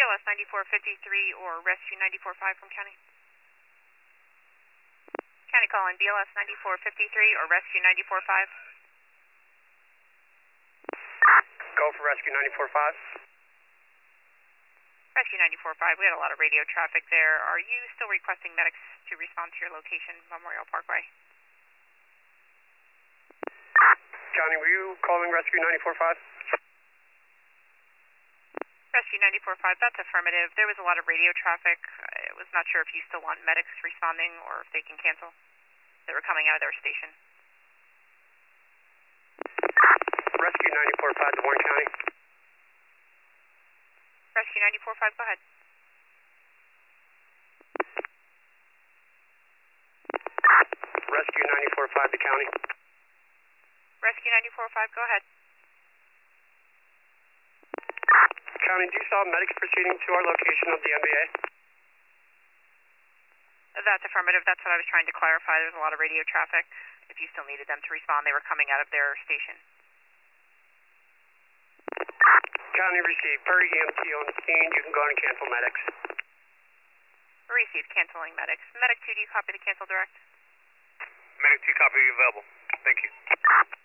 BLS 9453 or Rescue 945 from County. County calling BLS 9453 or Rescue 945. Go for Rescue 945. Rescue 945, we had a lot of radio traffic there. Are you still requesting medics to respond to your location, Memorial Parkway? County, were you calling Rescue 945? Rescue 945, that's affirmative. There was a lot of radio traffic. I was not sure if you still want medics responding or if they can cancel. They were coming out of their station. Rescue 945 to Warren County. Rescue 945, go ahead. Rescue 945 to County. Rescue 945, go ahead. County, do you still have medics proceeding to our location of the NBA? That's affirmative. That's what I was trying to clarify. There's a lot of radio traffic. If you still needed them to respond, they were coming out of their station. County received. Per EMT on the scene, you can go ahead and cancel medics. Received. Canceling medics. Medic 2, do you copy the cancel direct? Medic 2, copy available. Thank you.